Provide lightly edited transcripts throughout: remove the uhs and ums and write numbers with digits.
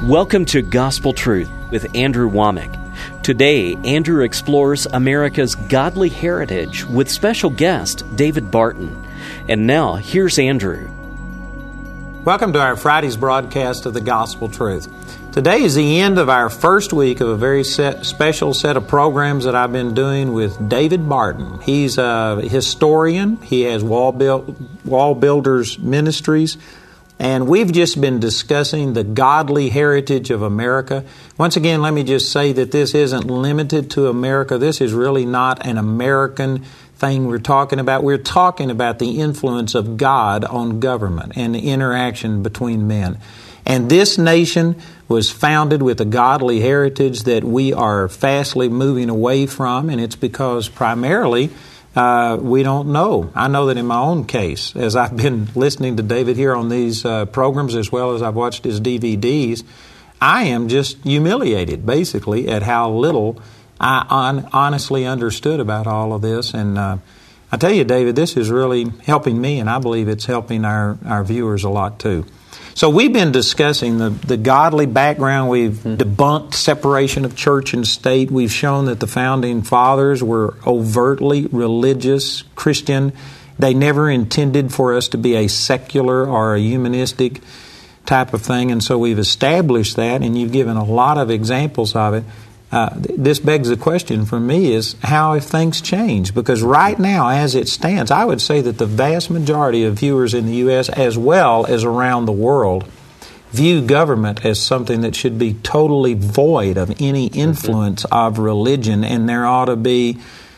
Welcome to Gospel Truth with Andrew Womack. Today, Andrew explores America's godly heritage with special guest David Barton. And now, here's Andrew. Welcome to our Friday's broadcast of the Gospel Truth. Today is the end of our first week of a very special set of programs that I've been doing with David Barton. He's a historian. He has Wall Builders Ministries. And we've just been discussing the godly heritage of America. Once again, let me just say that this isn't limited to America. This is really not an American thing we're talking about. We're talking about the influence of God on government and the interaction between men. And this nation was founded with a godly heritage that we are fastly moving away from, and it's because primarily we don't know. I know that in my own case, as I've been listening to David here on these programs as well as I've watched his DVDs, I am just humiliated, basically, at how little I honestly understood about all of this. And I tell you, David, this is really helping me, and I believe it's helping our viewers a lot, too. So we've been discussing the godly background. We've debunked separation of church and state. We've shown that the founding fathers were overtly religious, Christian. They never intended for us to be a secular or a humanistic type of thing, and so we've established that, and you've given a lot of examples of it. This begs the question for me is, how have things changed? Because right now, as it stands, I would say that the vast majority of viewers in the U.S. as well as around the world view government as something that should be totally void of any influence of religion, and there ought to be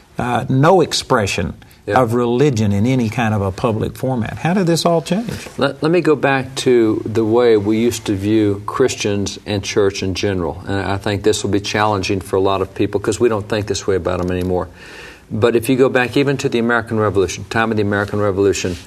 no expression of religion in any kind of a public format. How did this all change? Let me go back to the way we used to view Christians and church in general. And I think this will be challenging for a lot of people because we don't think this way about them anymore. But if you go back even to the American Revolution, time of the American Revolution,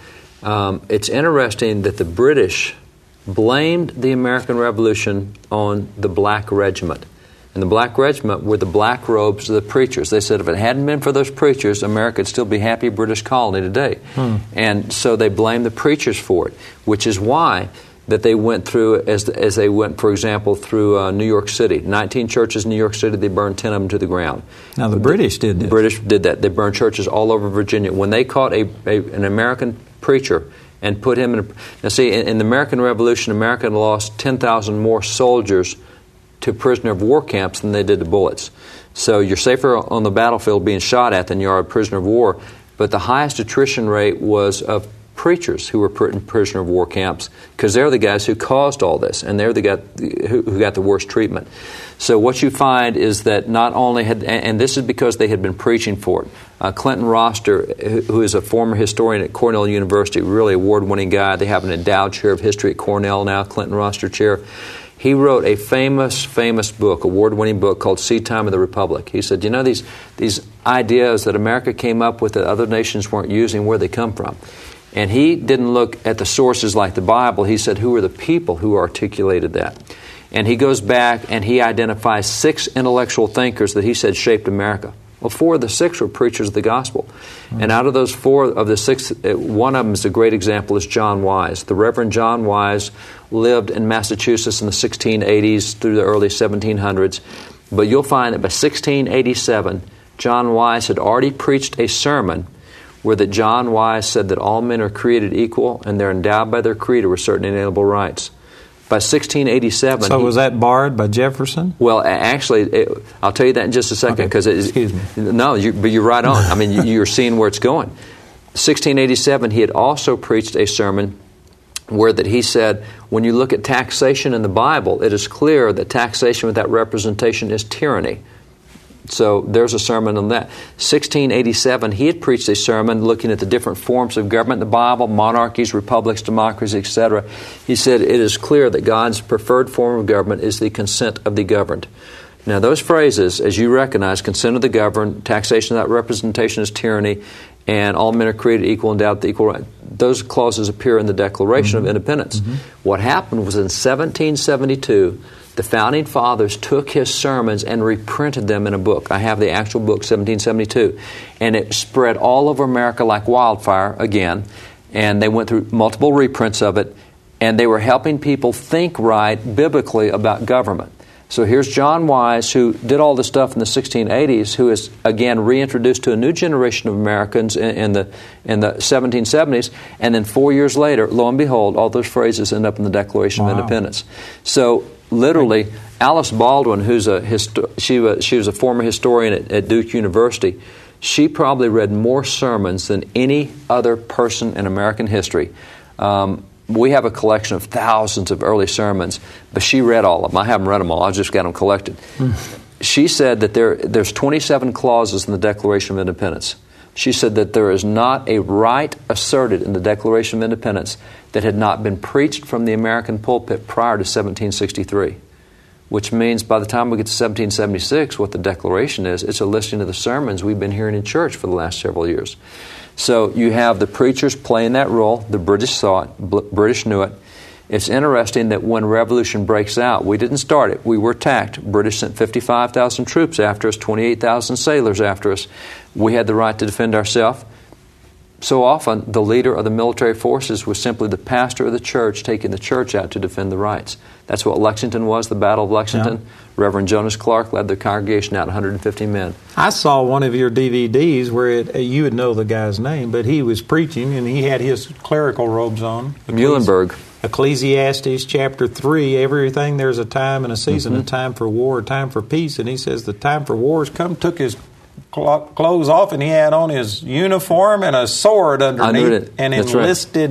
it's interesting that the British blamed the American Revolution on the Black Regiment. And the Black Regiment were the black robes of the preachers. They said if it hadn't been for those preachers, America would still be happy British colony today. And so they blamed the preachers for it, which is why that they went through, as they went, for example, through New York City. 19 churches in New York City, they burned 10 of them to the ground. Now, the British did this. The British did that. They burned churches all over Virginia. When they caught an American preacher and put him in now see, in the American Revolution, America lost 10,000 more soldiers to prisoner of war camps than they did to bullets. So you're safer on the battlefield being shot at than you are a prisoner of war. But the highest attrition rate was of preachers who were put in prisoner of war camps because they're the guys who caused all this, and they're the guys who got the worst treatment. So what you find is that not only and this is because they had been preaching for it. Clinton Roster, who is a former historian at Cornell University, really award-winning guy. They have an endowed chair of history at Cornell now, Clinton Roster Chair. He wrote a famous book, award-winning book called Seed Time of the Republic. He said, you know, these ideas that America came up with that other nations weren't using, where they come from. And he didn't look at the sources like the Bible. He said, who are the people who articulated that? And he goes back and he identifies 6 intellectual thinkers that he said shaped America. Well, 4 of the 6 were preachers of the gospel. And out of those 4 of the 6, one of them is a great example, is John Wise. The Reverend John Wise lived in Massachusetts in the 1680s through the early 1700s. But you'll find that by 1687, John Wise had already preached a sermon where that John Wise said that all men are created equal and they're endowed by their creator with certain inalienable rights. By 1687... So was that barred by Jefferson? Well, actually, I'll tell you that in just a second. Okay. Excuse me. No, but you're right on. I mean, you're seeing where it's going. 1687, he had also preached a sermon where that he said, when you look at taxation in the Bible, it is clear that taxation without representation is tyranny. So there's a sermon on that. 1687, he had preached a sermon looking at the different forms of government in the Bible, monarchies, republics, democracies, etc. He said, it is clear that God's preferred form of government is the consent of the governed. Now those phrases, as you recognize, consent of the governed, taxation without representation is tyranny, and all men are created equal and endowed with equal right. Those clauses appear in the Declaration of Independence. What happened was in 1772, the Founding Fathers took his sermons and reprinted them in a book. I have the actual book, 1772. And it spread all over America like wildfire again. And they went through multiple reprints of it. and they were helping people think right biblically about government. So here's John Wise, who did all this stuff in the 1680s, who is, again, reintroduced to a new generation of Americans in the 1770s, and then 4 years later, lo and behold, all those phrases end up in the Declaration of Independence. So literally, Alice Baldwin, she was a former historian at Duke University, she probably read more sermons than any other person in American history. We have a collection of thousands of early sermons, but she read all of them. I haven't read them all. I just got them collected. She said that there's 27 clauses in the Declaration of Independence. She said that there is not a right asserted in the Declaration of Independence that had not been preached from the American pulpit prior to 1763, which means by the time we get to 1776, what the Declaration is, it's a listing of the sermons we've been hearing in church for the last several years. So you have the preachers playing that role. The British saw it. British knew it. It's interesting that when revolution breaks out, we didn't start it. We were attacked. British sent 55,000 troops after us, 28,000 sailors after us. We had the right to defend ourselves. So often, the leader of the military forces was simply the pastor of the church taking the church out to defend the rights. That's what Lexington was, the Battle of Lexington. Yeah. Reverend Jonas Clark led the congregation out, 150 men. I saw one of your DVDs where you would know the guy's name, but he was preaching and he had his clerical robes on. Muhlenberg. Ecclesiastes chapter 3, everything there's a time and a season, a time for war, a time for peace. And he says the time for war has come, took his clothes off, and he had on his uniform and a sword underneath, and enlisted,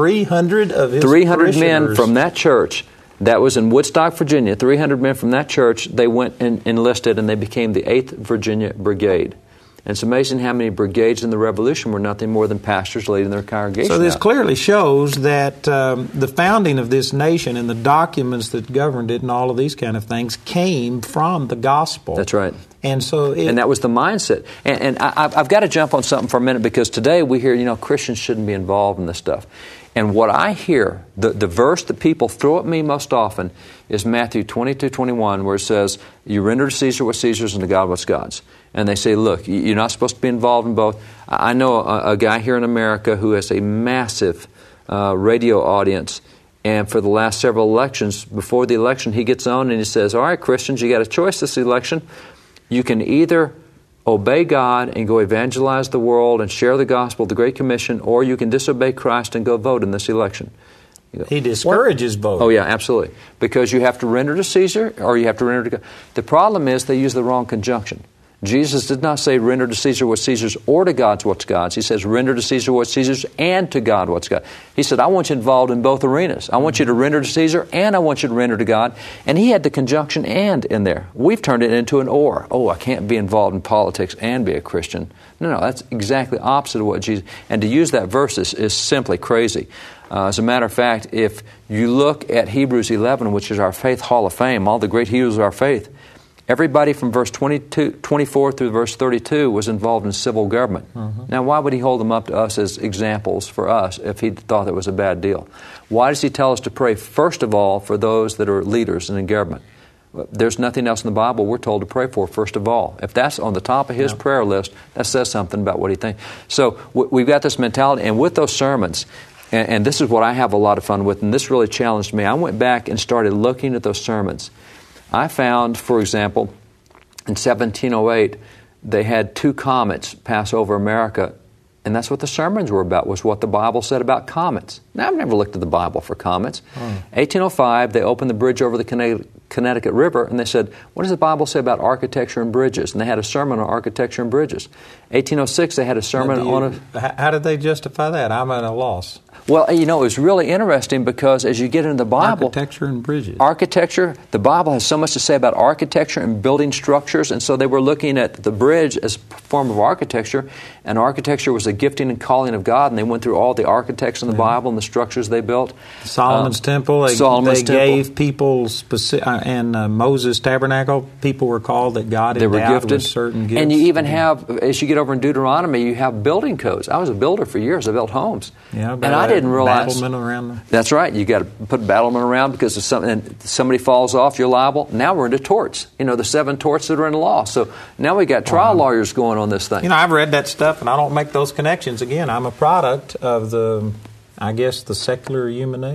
300 of his 300 men from that church. That was in Woodstock, Virginia. 300 men from that church, they went and enlisted, and they became the 8th Virginia Brigade. And it's amazing how many brigades in the Revolution were nothing more than pastors leading their congregation. So this clearly shows that the founding of this nation and the documents that governed it and all of these kind of things came from the gospel. That's right. And that was the mindset. And I've got to jump on something for a minute, because today we hear, Christians shouldn't be involved in this stuff. And what I hear, the verse that people throw at me most often is Matthew 22:21, where it says, you render to Caesar what's Caesar's and to God what's God's. And they say, look, you're not supposed to be involved in both. I know a guy here in America who has a massive radio audience, and for the last several elections, before the election, he gets on and he says, all right, Christians, you got a choice this election. You can either obey God and go evangelize the world and share the gospel, the Great Commission, or you can disobey Christ and go vote in this election. He discourages both. Oh, yeah, absolutely. Because you have to render to Caesar or you have to render to God. The problem is they use the wrong conjunction. Jesus did not say render to Caesar what's Caesar's or to God's what's God's. He says render to Caesar what's Caesar's and to God what's God. He said, I want you involved in both arenas. I want you to render to Caesar and I want you to render to God. And he had the conjunction and in there. We've turned it into an or. Oh, I can't be involved in politics and be a Christian. No, that's exactly opposite of what Jesus... And to use that verse is simply crazy. As a matter of fact, if you look at Hebrews 11, which is our faith hall of fame, all the great heroes of our faith, everybody from verse 24 through verse 32 was involved in civil government. Now, why would he hold them up to us as examples for us if he thought it was a bad deal? Why does he tell us to pray, first of all, for those that are leaders and in government? There's nothing else in the Bible we're told to pray for, first of all. If that's on the top of his prayer list, that says something about what he thinks. So we've got this mentality, and with those sermons, and this is what I have a lot of fun with, and this really challenged me. I went back and started looking at those sermons. I found, for example, in 1708, they had 2 comets pass over America, and that's what the sermons were about, was what the Bible said about comets. Now, I've never looked at the Bible for comets. 1805, they opened the bridge over the Connecticut River, and they said, what does the Bible say about architecture and bridges? And they had a sermon on architecture and bridges. 1806, they had a sermon on... How did they justify that? I'm at a loss. Well, it was really interesting because as you get into the Bible... Architecture and bridges. Architecture, the Bible has so much to say about architecture and building structures, and so they were looking at the bridge as a form of architecture, and architecture was a gifting and calling of God, and they went through all the architects in the Bible and the structures they built. Solomon's Temple, they gave people, and Moses' Tabernacle, people were called that God endowed with certain gifts. And you even have, as you get over in Deuteronomy, you have building codes. I was a builder for years. I built homes. Yeah, and I didn't realize... Battlement around them. That's right. You got to put battlement around because if somebody falls off, you're liable. Now we're into torts. The 7 torts that are in law. So now we got trial lawyers going on this thing. I've read that stuff, and I don't make those connections. Again, I'm a product of the I guess, the secular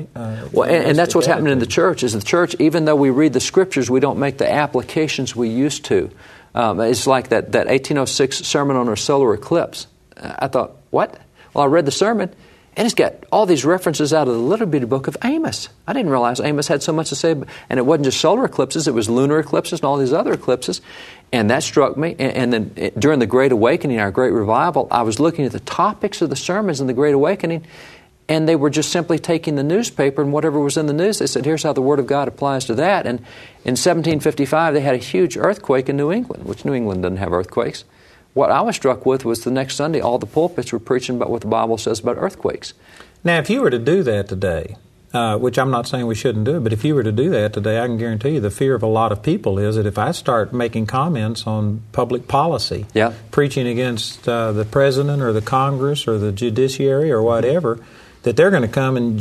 and that's what's happening in the church. Is the church, even though we read the Scriptures, we don't make the applications we used to. It's like that 1806 sermon on a solar eclipse. I thought, what? Well, I read the sermon, and it's got all these references out of the little bitty book of Amos. I didn't realize Amos had so much to say. And it wasn't just solar eclipses, it was lunar eclipses and all these other eclipses. And that struck me. And then during the Great Awakening, our Great Revival, I was looking at the topics of the sermons in the Great Awakening, and they were just simply taking the newspaper and whatever was in the news. They said, here's how the Word of God applies to that. And in 1755, they had a huge earthquake in New England, which New England doesn't have earthquakes. What I was struck with was the next Sunday, all the pulpits were preaching about what the Bible says about earthquakes. Now, if you were to do that today, which I'm not saying we shouldn't do, but if you were to do that today, I can guarantee you the fear of a lot of people is that if I start making comments on public policy, preaching against the president or the Congress or the judiciary or whatever, that they're going to come and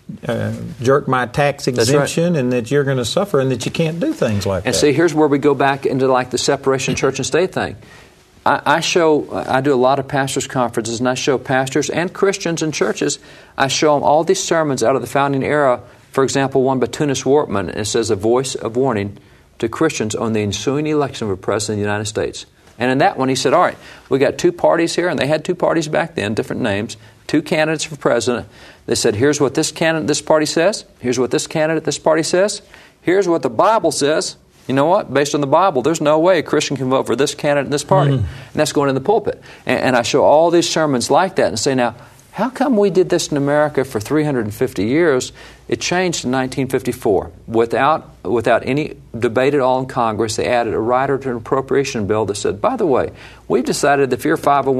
jerk my tax exemption, and that you're going to suffer and that you can't do things like that. And see, here's where we go back into like the separation church and state thing. I do a lot of pastors' conferences, and I show pastors and Christians in churches, I show them all these sermons out of the founding era. For example, one by Tunis Wortman, and it says, a voice of warning to Christians on the ensuing election of a president of the United States. And in that one, he said, all right, we got two parties here, and they had two parties back then, different names, two candidates for president. They said, here's what this candidate, this party says. Here's what this candidate, this party says. Here's what the Bible says. You know what? Based on the Bible, there's no way a Christian can vote for this candidate and this party. And that's going in the pulpit. And I show all these sermons like that and say, now, how come we did this in America for 350 years? It changed in 1954. Without any debate at all in Congress, they added a rider to an appropriation bill that said, by the way, we've decided that if you're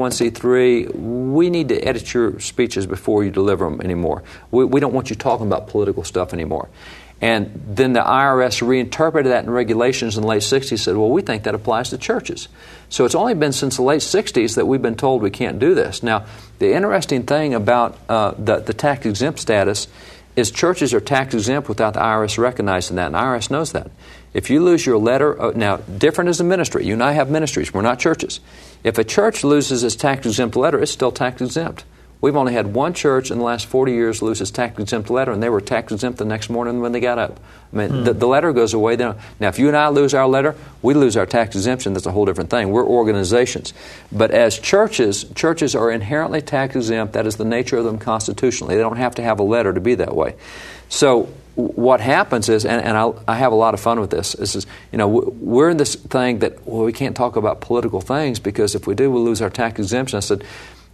501c3, we need to edit your speeches before you deliver them anymore. We don't want you talking about political stuff anymore. And then the IRS reinterpreted that in regulations in the late 60s, said, well, we think that applies to churches. So it's only been since the late 60s that we've been told we can't do this. Now, the interesting thing about the tax-exempt status is churches are tax-exempt without the IRS recognizing that, and the IRS knows that. If you lose your letter, now, different as a ministry. You and I have ministries. We're not churches. If a church loses its tax-exempt letter, it's still tax-exempt. We've only had one church in the last 40 years lose its tax-exempt letter, and they were tax-exempt the next morning when they got up. I mean, the letter goes away. Now, if you and I lose our letter, we lose our tax exemption. That's a whole different thing. We're organizations. But as churches are inherently tax-exempt. That is the nature of them constitutionally. They don't have to have a letter to be that way. So what happens is, and I have a lot of fun with this, we're in this thing that, well, we can't talk about political things because if we do, we'll lose our tax exemption. I said,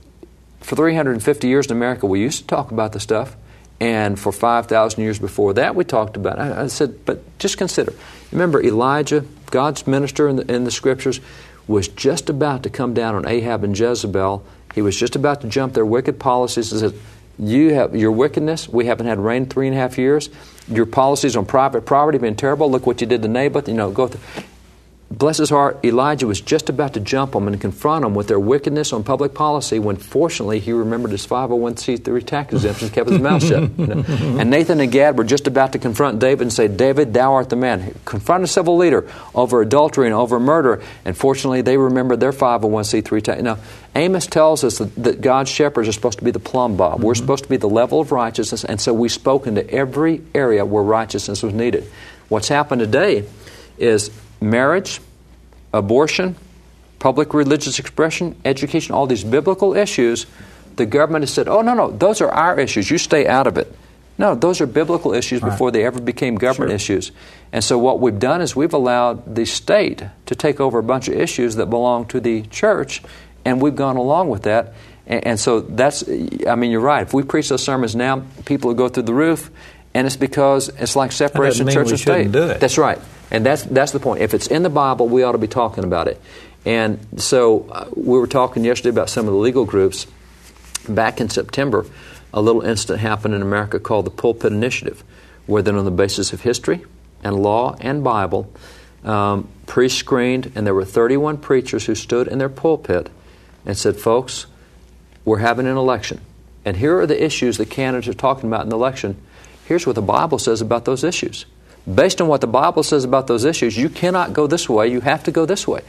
for 350 years in America, we used to talk about the stuff, and for 5,000 years before that, we talked about it. I said, but just consider. Remember, Elijah, God's minister in the Scriptures, was just about to come down on Ahab and Jezebel. He was just about to jump their wicked policies and said, you have your wickedness. We haven't had rain 3.5 years. Your policies on private property have been terrible. Look what you did to Naboth. Go through. Bless his heart, Elijah was just about to jump them and confront them with their wickedness on public policy when, fortunately, he remembered his 501c3 tax exemption and kept his mouth shut. And Nathan and Gad were just about to confront David and say, David, thou art the man. Confront a civil leader over adultery and over murder. And fortunately, they remembered their 501c3 tax. Now, Amos tells us that God's shepherds are supposed to be the plumb bob. We're supposed to be the level of righteousness, and so we spoke into every area where righteousness was needed. What's happened today is marriage, abortion, public religious expression, education, all these biblical issues, the government has said, oh, no, those are our issues. You stay out of it. No, those are biblical issues before they ever became government issues. And so what we've done is we've allowed the state to take over a bunch of issues that belong to the church, and we've gone along with that. And so you're right. If we preach those sermons now, people will go through the roof, and it's because it's like separation of church and state. That's right. And that's the point. If it's in the Bible, we ought to be talking about it. And so we were talking yesterday about some of the legal groups. Back in September, a little incident happened in America called the Pulpit Initiative, where then on the basis of history and law and Bible, pre-screened, and there were 31 preachers who stood in their pulpit and said, folks, we're having an election. And here are the issues the candidates are talking about in the election. Here's what the Bible says about those issues. Based on what the Bible says about those issues, you cannot go this way. You have to go this way.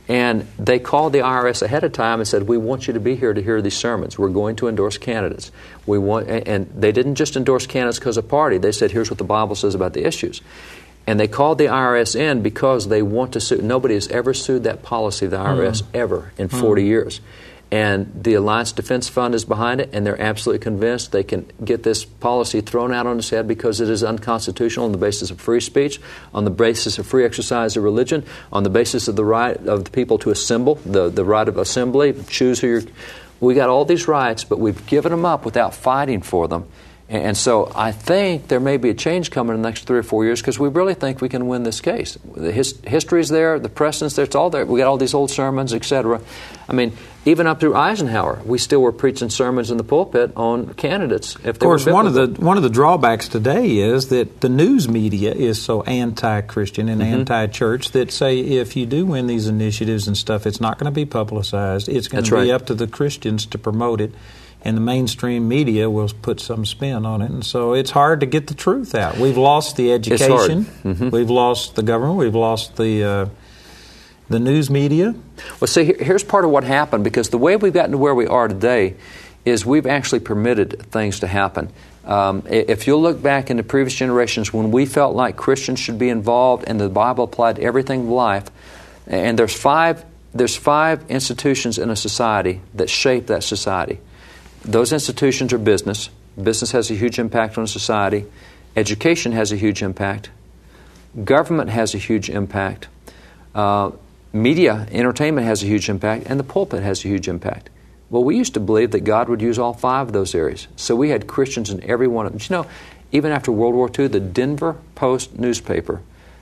And they called the IRS ahead of time and said, we want you to be here to hear these sermons. We're going to endorse candidates. And they didn't just endorse candidates because of party. They said, here's what the Bible says about the issues. And they called the IRS in because they want to sue. Nobody has ever sued that policy of the IRS ever in 40 years. And the Alliance Defense Fund is behind it, and they're absolutely convinced they can get this policy thrown out on its head because it is unconstitutional on the basis of free speech, on the basis of free exercise of religion, on the basis of the right of the people to assemble, the right of assembly, choose who you're... We got all these rights, but we've given them up without fighting for them. And so I think there may be a change coming in the next 3 or 4 years because we really think we can win this case. The history's there, the precedent's there, it's all there. We got all these old sermons, etc. I mean, even up through Eisenhower, we still were preaching sermons in the pulpit on candidates. If of course, one of the drawbacks today is that the news media is so anti-Christian and anti-church that say if you do win these initiatives and stuff, it's not going to be publicized. It's going to be up to the Christians to promote it. And the mainstream media will put some spin on it. And so it's hard to get the truth out. We've lost the education. We've lost the government. We've lost the news media. Well, see, here's part of what happened, because the way we've gotten to where we are today is we've actually permitted things to happen. If you'll look back into previous generations when we felt like Christians should be involved and the Bible applied to everything in life, and there's five institutions in a society that shape that society. Those institutions are business. Business has a huge impact on society. Education has a huge impact. Government has a huge impact. Media, entertainment has a huge impact. And the pulpit has a huge impact. Well, we used to believe that God would use all 5 of those areas. So we had Christians in every one of them. You know, even after World War II, the Denver Post newspaper,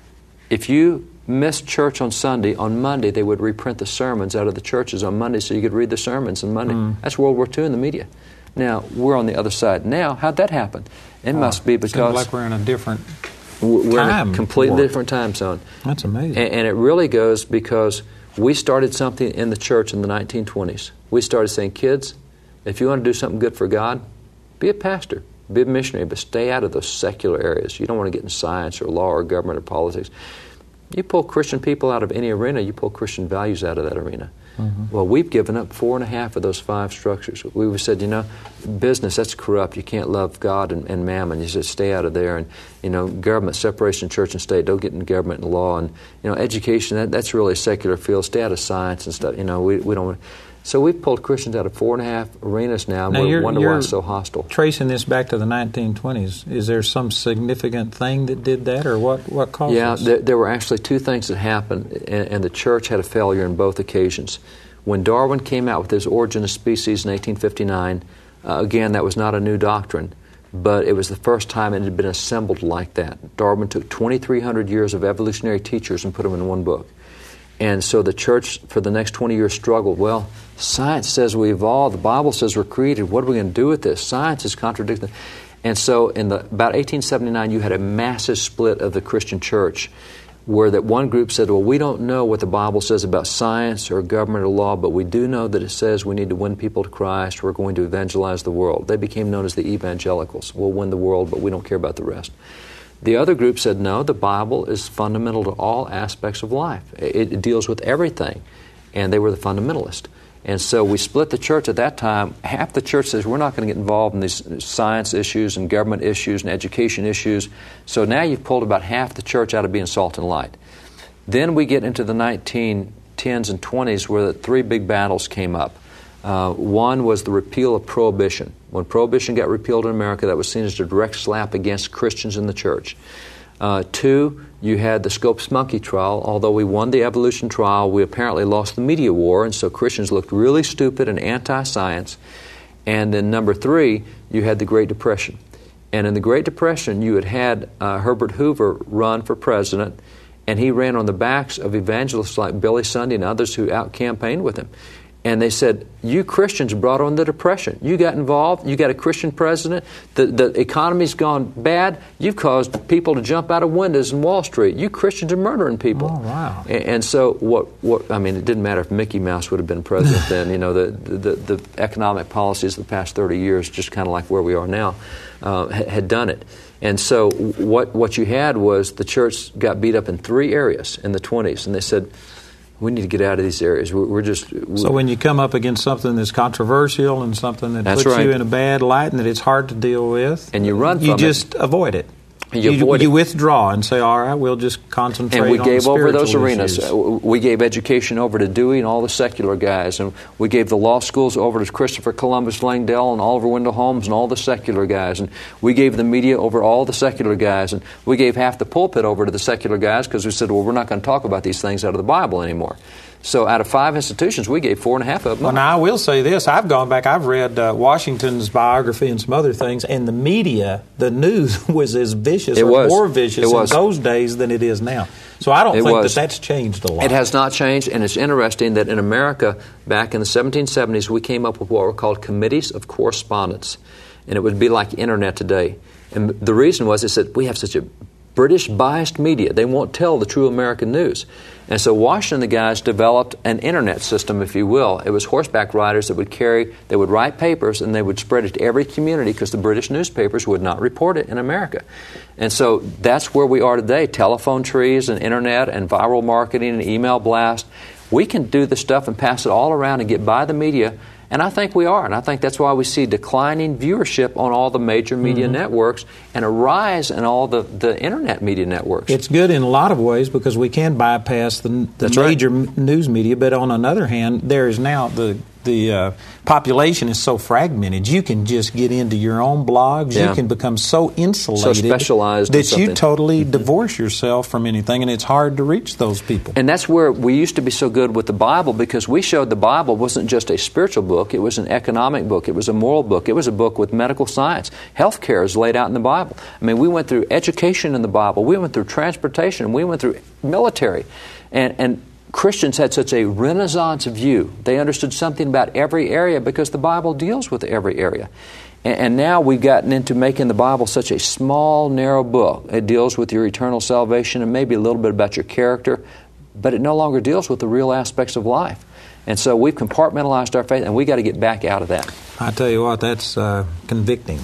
if you missed church on Sunday, on Monday they would reprint the sermons out of the churches on Monday so you could read the sermons on Monday. That's World War II in the media. Now, we're on the other side now. How'd that happen? It must be because... Seems like we're in a different We're in a completely different time zone. That's amazing. And it really goes because we started something in the church in the 1920s. We started saying, kids, if you want to do something good for God, be a pastor, be a missionary, but stay out of those secular areas. You don't want to get in science or law or government or politics. You pull Christian people out of any arena, you pull Christian values out of that arena. Well, we've given up 4.5 of those 5 structures. We said, you know, business, that's corrupt. You can't love God and mammon. You said, stay out of there. And, you know, government, separation of church and state, don't get in government and law. And, you know, education, that's really a secular field. Stay out of science and stuff. You know, we don't... So we've pulled Christians out of 4.5 arenas now, and we wonder why it's so hostile. Tracing this back to the 1920s, is there some significant thing that did that, or what caused this? Yeah, there were actually 2 things that happened, and the church had a failure in both occasions. When Darwin came out with his Origin of Species in 1859, again, that was not a new doctrine, but it was the first time it had been assembled like that. Darwin took 2,300 years of evolutionary teachers and put them in one book. And so the church, for the next 20 years, struggled. Well, science says we evolved. The Bible says we're created. What are we going to do with this? Science is contradicting. And so in about 1879, you had a massive split of the Christian church where that one group said, well, we don't know what the Bible says about science or government or law, but we do know that it says we need to win people to Christ. We're going to evangelize the world. They became known as the evangelicals. We'll win the world, but we don't care about the rest. The other group said, no, the Bible is fundamental to all aspects of life. It deals with everything. And they were the fundamentalists. And so we split the church at that time. Half the church says we're not going to get involved in these science issues and government issues and education issues. So now you've pulled about half the church out of being salt and light. Then we get into the 1910s and 20s where the 3 big battles came up. One was the repeal of Prohibition. When Prohibition got repealed in America, that was seen as a direct slap against Christians in the church. 2, you had the Scopes Monkey trial. Although we won the evolution trial, we apparently lost the media war, and so Christians looked really stupid and anti-science. And then number 3, you had the Great Depression. And in the Great Depression, you had Herbert Hoover run for president, and he ran on the backs of evangelists like Billy Sunday and others who out-campaigned with him. And they said, you Christians brought on the Depression. You got involved. You got a Christian president. The economy's gone bad. You've caused people to jump out of windows in Wall Street. You Christians are murdering people. Oh, wow. And so what I mean, it didn't matter if Mickey Mouse would have been president then. You know, the economic policies of the past 30 years, just kind of like where we are now, had done it. And so what you had was the church got beat up in 3 areas in the 20s. And they said, We need to get out of these areas. So when you come up against something that's controversial and something that puts right. you in a bad light and that it's hard to deal with, and you run from you just avoid it. You withdraw and say, all right, we'll just concentrate on spiritual issues. And we gave over those arenas. Issues. We gave education over to Dewey and all the secular guys. And we gave the law schools over to Christopher Columbus Langdell and Oliver Wendell Holmes and all the secular guys. And we gave the media over all the secular guys. And we gave half the pulpit over to the secular guys because we said, well, we're not going to talk about these things out of the Bible anymore. So out of 5 institutions, we gave 4.5 of them. Well, now I will say this. I've gone back. I've read Washington's biography and some other things, and the media, the news, was as vicious more vicious in those days than it is now. So I don't think that's changed a lot. It has not changed, and it's interesting that in America, back in the 1770s, we came up with what were called committees of correspondence, and it would be like Internet today. And the reason was that we have such a British biased media. They won't tell the true American news. And so Washington, the guys, developed an internet system, if you will. It was horseback riders that would write papers and they would spread it to every community because the British newspapers would not report it in America. And so that's where we are today. Telephone trees and internet and viral marketing and email blast. We can do this stuff and pass it all around and get by the media. And I think we are. And I think that's why we see declining viewership on all the major media networks and a rise in all the internet media networks. It's good in a lot of ways because we can bypass the major news media. But on another hand, there is now the population is so fragmented. You can just get into your own blogs. Yeah. You can become so insulated, so specialized that you totally divorce yourself from anything, and it's hard to reach those people. And that's where we used to be so good with the Bible because we showed the Bible wasn't just a spiritual book. It was an economic book. It was a moral book. It was a book with medical science. Healthcare is laid out in the Bible. I mean, we went through education in the Bible. We went through transportation. We went through military. And Christians had such a renaissance view. They understood something about every area because the Bible deals with every area. And now we've gotten into making the Bible such a small, narrow book. It deals with your eternal salvation and maybe a little bit about your character, but it no longer deals with the real aspects of life. And so we've compartmentalized our faith, and we've got to get back out of that. I tell you what, that's convicting.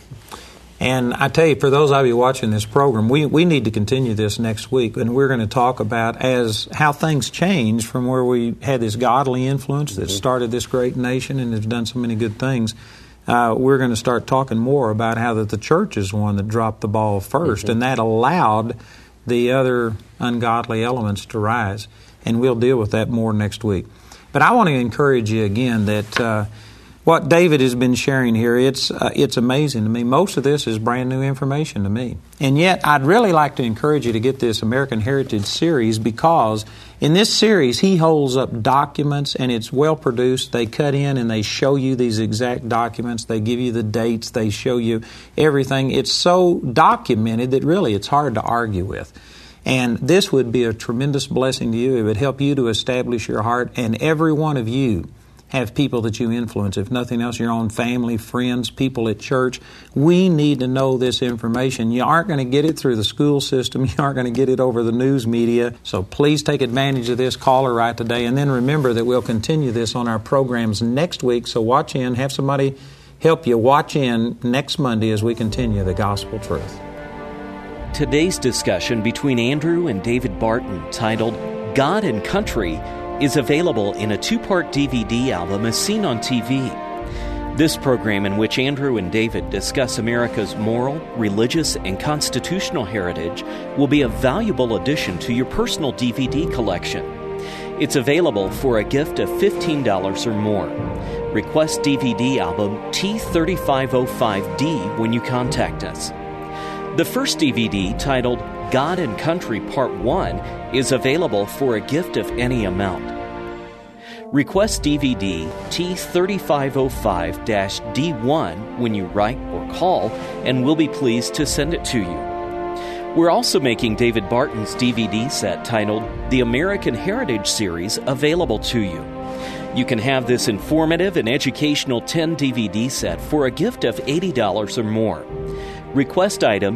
And I tell you, for those of you watching this program, we need to continue this next week, and we're going to talk about how things change from where we had this godly influence that started this great nation and has done so many good things. We're going to start talking more about how that the church is one that dropped the ball first, and that allowed the other ungodly elements to rise. And we'll deal with that more next week. But I want to encourage you again that what David has been sharing here, it's amazing to me. Most of this is brand new information to me. And yet, I'd really like to encourage you to get this American Heritage series because in this series, he holds up documents and it's well produced. They cut in and they show you these exact documents. They give you the dates. They show you everything. It's so documented that really it's hard to argue with. And this would be a tremendous blessing to you. It would help you to establish your heart, and every one of you have people that you influence. If nothing else, your own family, friends, people at church. We need to know this information. You aren't going to get it through the school system. You aren't going to get it over the news media. So please take advantage of this. Call or write today. And then remember that we'll continue this on our programs next week. So watch in. Have somebody help you watch in next Monday as we continue the gospel truth. Today's discussion between Andrew and David Barton, titled God and Country, is available in a 2-part DVD album as seen on TV. This program, in which Andrew and David discuss America's moral, religious, and constitutional heritage, will be a valuable addition to your personal DVD collection. It's available for a gift of $15 or more. Request DVD album T3505D when you contact us. The first DVD, titled God and Country Part 1, is available for a gift of any amount. Request DVD T3505-D1 when you write or call, and we'll be pleased to send it to you. We're also making David Barton's DVD set titled The American Heritage Series available to you. You can have this informative and educational 10 DVD set for a gift of $80 or more. Request item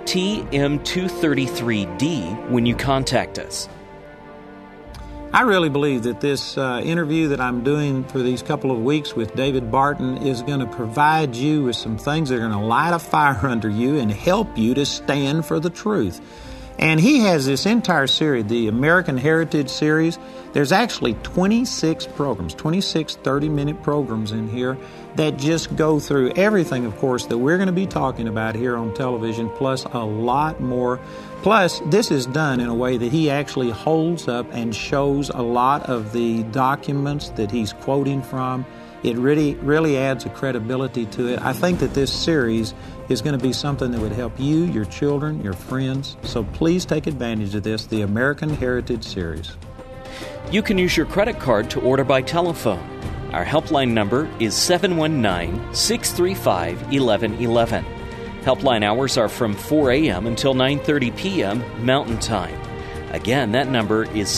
TM233D when you contact us. I really believe that this interview that I'm doing for these couple of weeks with David Barton is going to provide you with some things that are going to light a fire under you and help you to stand for the truth. And he has this entire series, the American Heritage Series. There's actually 26 programs, 26 30-minute programs in here that just go through everything, of course, that we're going to be talking about here on television, plus a lot more. Plus, this is done in a way that he actually holds up and shows a lot of the documents that he's quoting from. It really adds a credibility to it. I think that this series is going to be something that would help you, your children, your friends. So please take advantage of this, the American Heritage Series. You can use your credit card to order by telephone. Our helpline number is 719-635-1111. Helpline hours are from 4 a.m. until 9:30 p.m. Mountain Time. Again, that number is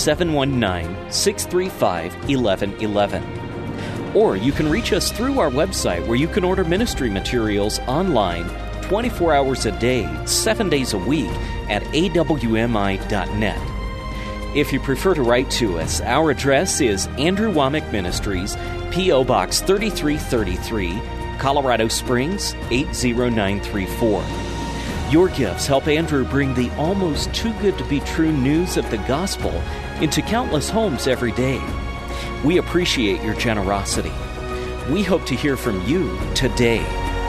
719-635-1111. Or you can reach us through our website where you can order ministry materials online 24 hours a day, 7 days a week at awmi.net. If you prefer to write to us, our address is Andrew Wommack Ministries, P.O. Box 3333, Colorado Springs 80934. Your gifts help Andrew bring the almost too good to be true news of the gospel into countless homes every day. We appreciate your generosity. We hope to hear from you today.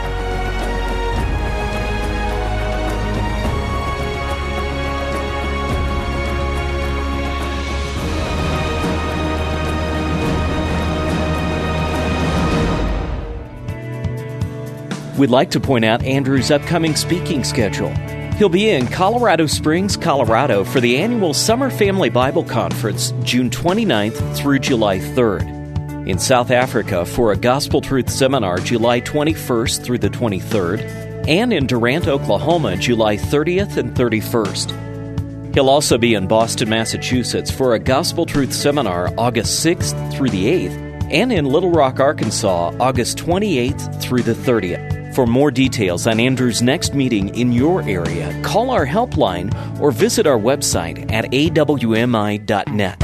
We'd like to point out Andrew's upcoming speaking schedule. He'll be in Colorado Springs, Colorado for the annual Summer Family Bible Conference, June 29th through July 3rd. In South Africa for a Gospel Truth Seminar, July 21st through the 23rd. And in Durant, Oklahoma, July 30th and 31st. He'll also be in Boston, Massachusetts for a Gospel Truth Seminar, August 6th through the 8th. And in Little Rock, Arkansas, August 28th through the 30th. For more details on Andrew's next meeting in your area, call our helpline or visit our website at awmi.net.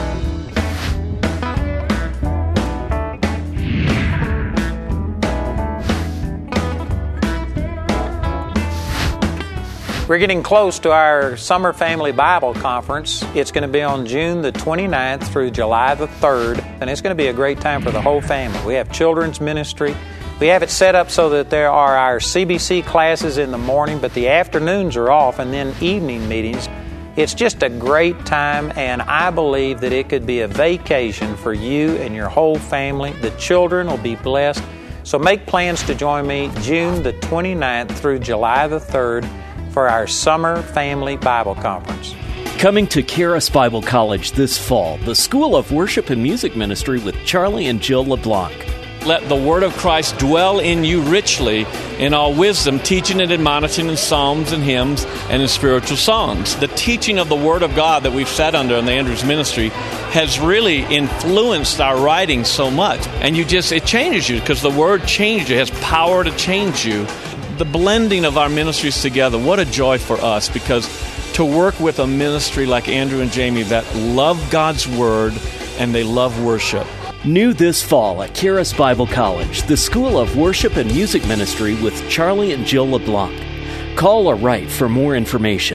We're getting close to our Summer Family Bible Conference. It's going to be on June the 29th through July the 3rd, and it's going to be a great time for the whole family. We have children's ministry. We have it set up so that there are our CBC classes in the morning, but the afternoons are off, and then evening meetings. It's just a great time, and I believe that it could be a vacation for you and your whole family. The children will be blessed. So make plans to join me June the 29th through July the 3rd for our Summer Family Bible Conference. Coming to Charis Bible College this fall, the School of Worship and Music Ministry with Charlie and Jill LeBlanc. Let the Word of Christ dwell in you richly in all wisdom, teaching and admonishing in psalms and hymns and in spiritual songs. The teaching of the Word of God that we've sat under in the Andrews Ministry has really influenced our writing so much. And it changes you because the Word changes you. It has power to change you. The blending of our ministries together, what a joy for us, because to work with a ministry like Andrew and Jamie that love God's Word and they love worship. New this fall at Charis Bible College, the School of Worship and Music Ministry with Charlie and Jill LeBlanc. Call or write for more information.